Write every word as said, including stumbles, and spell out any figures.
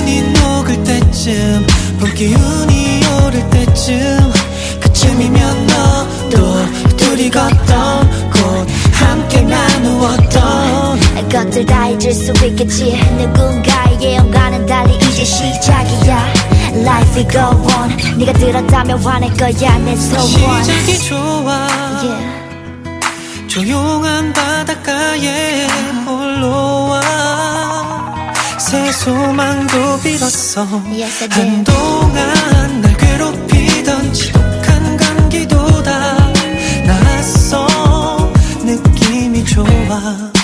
눈이 녹을 때쯤 봄 기운이 오를 때쯤 그쯤이면 너도 둘이 걷던 곳 함께 나누었던 것들 다 잊을 수 있겠지. 누군가의 예언과는 달리 이제 시작이야. Life will go on. 네가 들었다면 화낼 거야 내 소원. 시작이 좋아. yeah. 조용한 바닷가에 홀로 와 새 소망도 빌었어. yes, I did. 한동안 날 괴롭히던 지독한 감기도 다 나았어. 느낌이 좋아.